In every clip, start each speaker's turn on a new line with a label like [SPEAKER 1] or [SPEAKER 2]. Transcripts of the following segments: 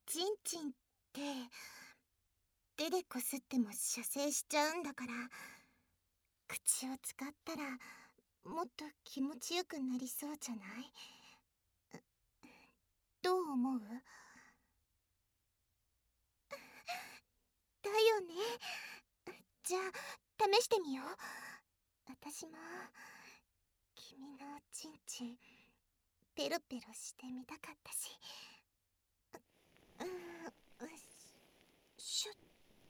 [SPEAKER 1] チンチンって手でこすっても射精しちゃうんだから、口を使ったらもっと気持ちよくなりそうじゃない？どう思う？だよね。じゃあ試してみよう。私も君のチンチンペロペロしてみたかったし。しょ。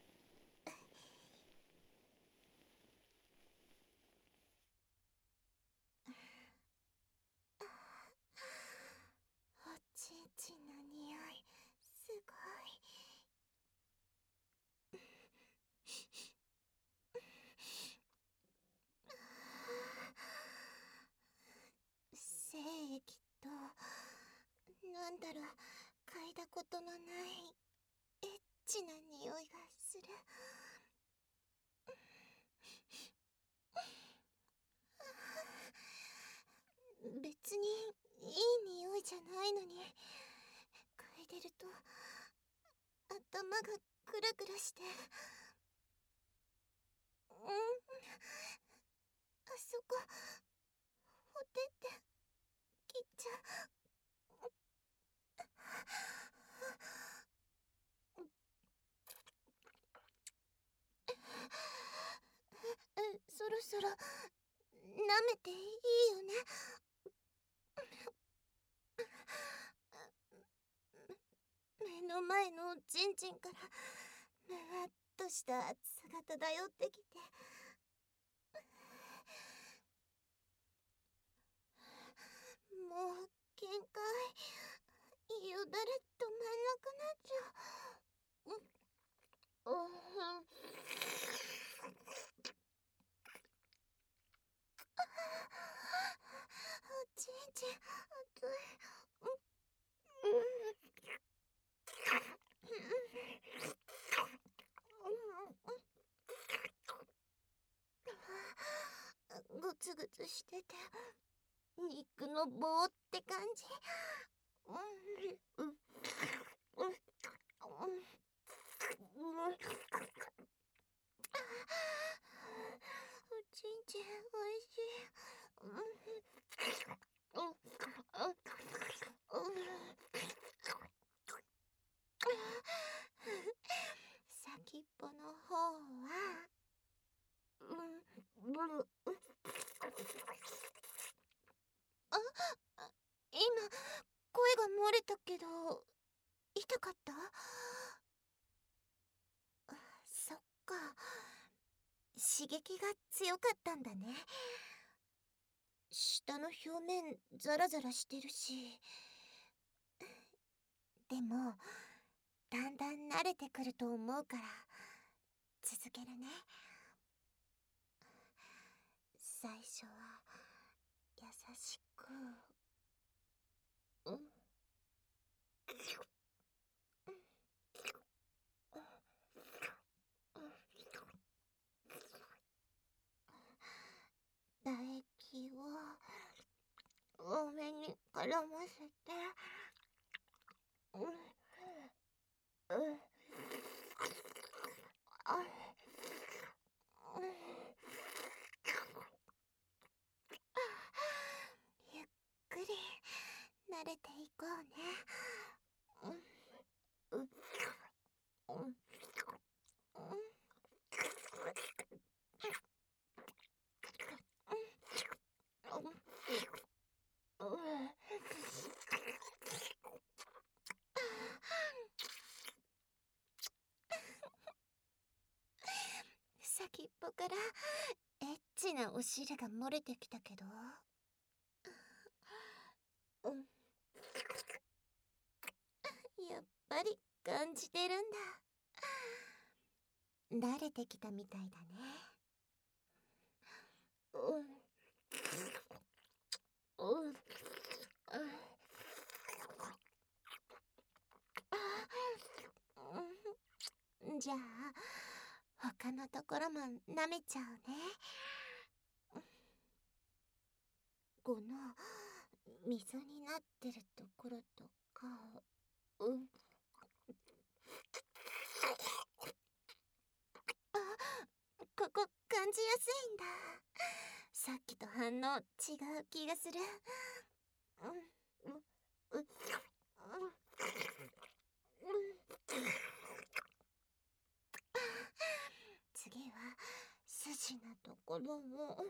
[SPEAKER 1] おちんちんの匂いすごい。精液と、なんだろう、嗅いだことのないエッチな匂いがする。別にいい匂いじゃないのに、嗅いでると頭がグラグラして。あそこほてって切っちゃそろそろ舐めていいよね？目の前のチンチンからむわっとした熱が漂ってきて、もう限界。よだれ止まんなくなっちゃう。ちんちん熱い。グツグツしてて肉の棒って感じ。おちんちんおいしい。先っぽの方は今声が漏れたけど痛かった？そっか、刺激が強かったんだね。下の表面ザラザラしてるし。でもだんだん慣れてくると思うから続けるね。最初は優しく。唾液を多めに絡ませて。ゆっくり慣れていこうね。先っぽからエッチなお汁が漏れてきたけど、やっぱり感じてるんだ。慣れてきたみたいだね。じゃあ他のところも舐めちゃうね。この溝になってるところとか、 反応違う気がする。次は筋のところも。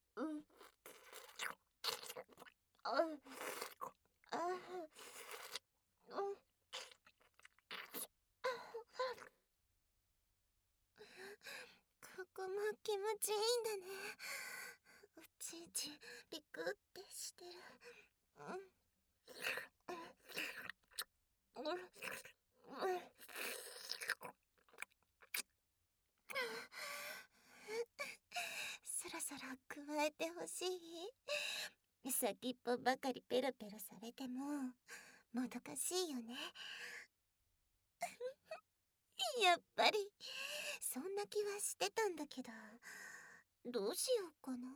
[SPEAKER 1] ここも気持ちいいんだね。おちんちんビクってしてる。そろそろ加えてほしい。先っぽばかりペロペロされてももどかしいよね。やっぱりそんな気はしてたんだけど、どうしようかな。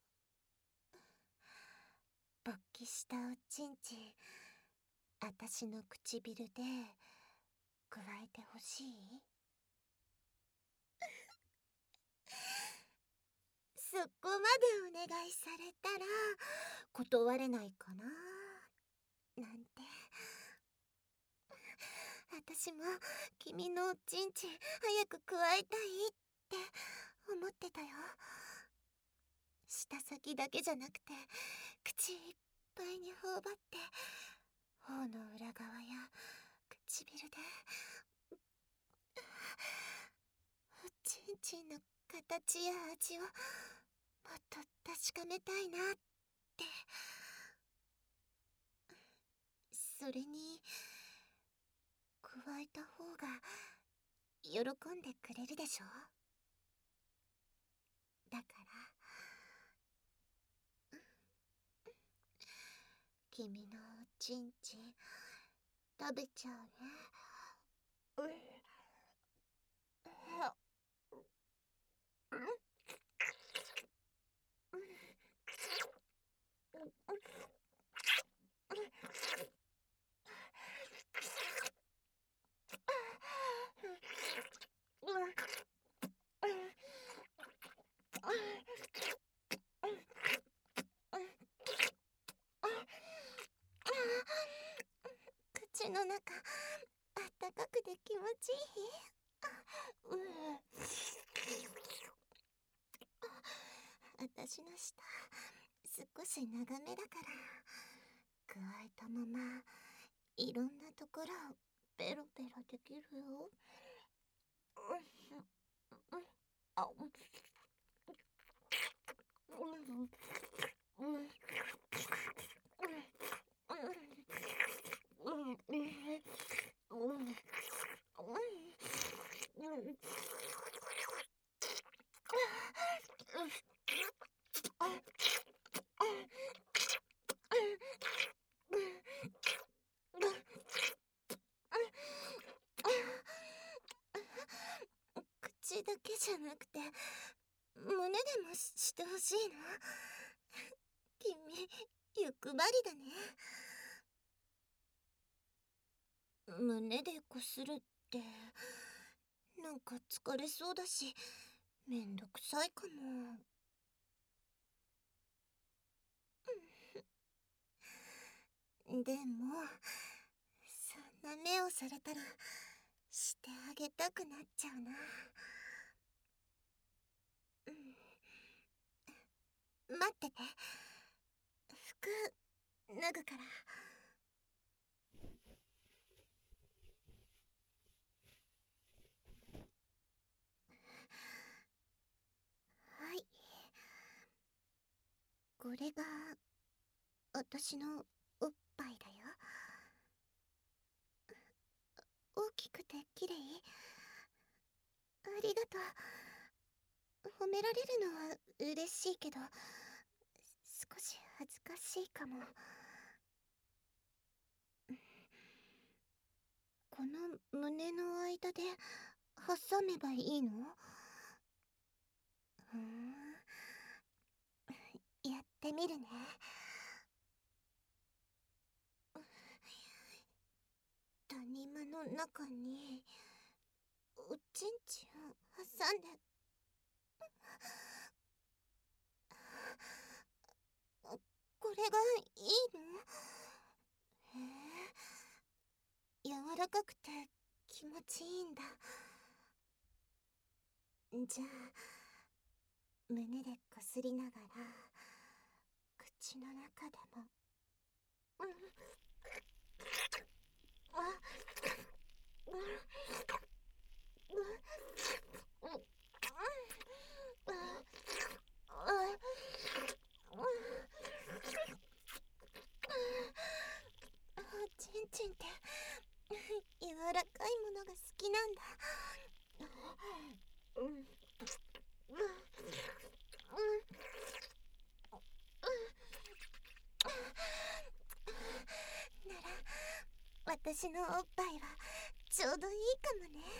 [SPEAKER 1] 勃起したおちんちん、あたしの唇で加えてほしい。そこまでお願いされたら断れないかななんて。私も君のおちんちん早く加えたいって思ってたよ。舌先だけじゃなくて口いっぱいに頬張って、頬の裏側や唇でおちんちんの形や味をもっと確かめたいなって。それに加えた方が喜んでくれるでしょ。だから君のおちんちん食べちゃうね。口の中あったかくて気持ちいい。私の舌少し長めだから加えたままいろんなところをペロペロできるよ。口だけじゃなくて胸でもしてほしいの。君欲張りだね。胸でこするってなんか疲れそうだしめんどくさいかも。でもそんな目をされたらしてあげたくなっちゃうな。待ってて、服脱ぐから。はい、これが私のおっぱいだよ。大きくて綺麗。ありがとう。褒められるのは嬉しいけど少し恥ずかしいかも。この胸の間で挟めばいいの？やってみるね。谷間の中におちんちんを挟んでれがいいの？柔らかくて気持ちいいんだ。じゃあ胸でこすりながら口の中でもチンチンって柔らかいものが好きなんだ。なら私のおっぱいはちょうどいいかもね。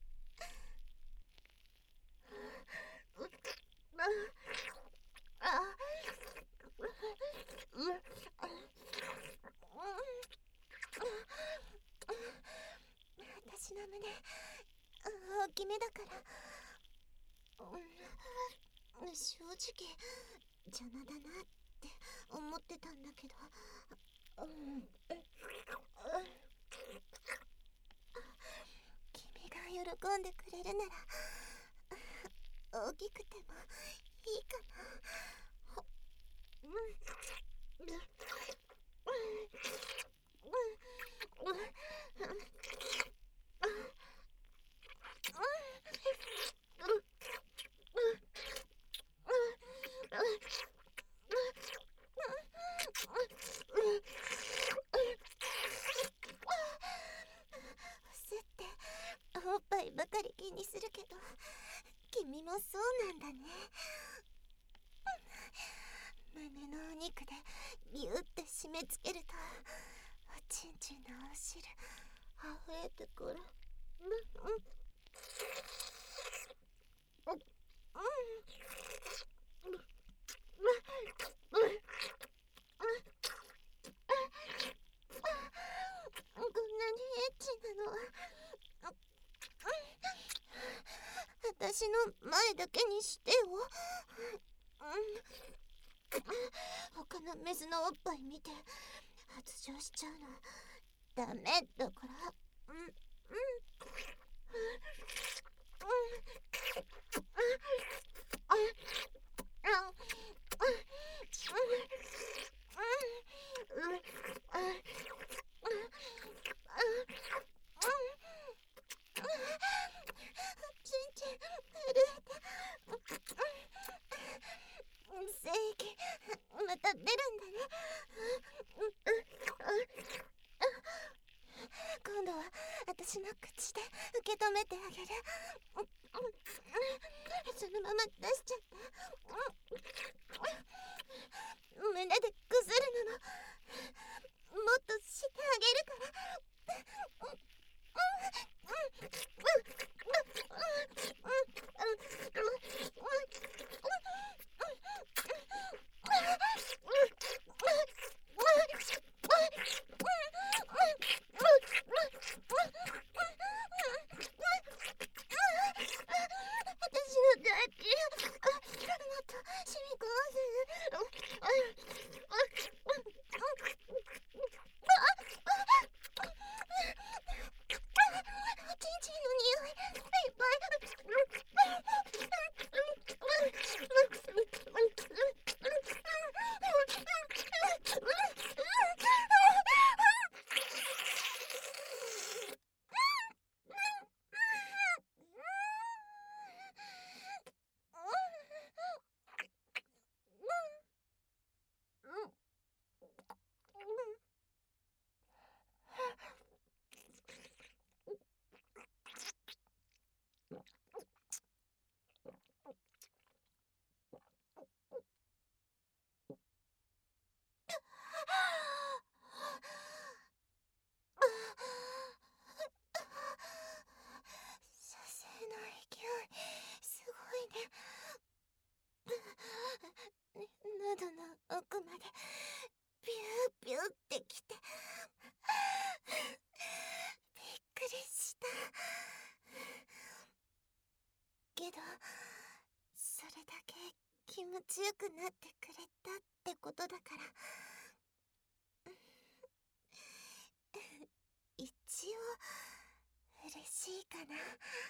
[SPEAKER 1] 私の胸大きめだから、正直邪魔だなって思ってたんだけど、君が喜んでくれるなら大きくてもいいかな。すっておっぱいばかり気にするけど、君もそうなんだね。胸のお肉でギュって締め付けるとおちんちんのお汁溢れてくる。こんなにエッチなのは私の前だけにしてよ。他のメスのおっぱい見て発情しちゃうのダメだから。ちんちん震えて、精液また出るんだね。今度は私の口で受け止めてあげる。そのまま出しちゃって。胸でくするのもっとしてあげるから。私の大嫌い。もっと染み込ませる。チンチンの匂いいっぱ射精の勢いすごいね。喉の奥までビュービューってきてびっくりした。けどそれだけ気持ちよくなってくれたってことだからしいかな。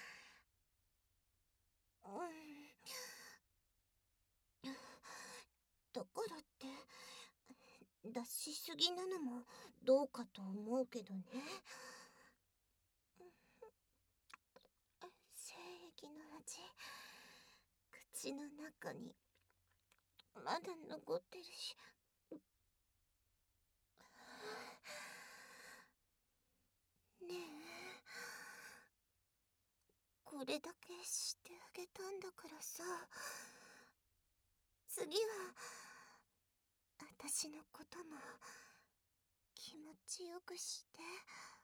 [SPEAKER 1] だからって出しすぎなのもどうかと思うけどね。精液の味、口の中にまだ残ってるし。ねえ、これだけしてあげたんだからさ、次は私のことも気持ちよくして。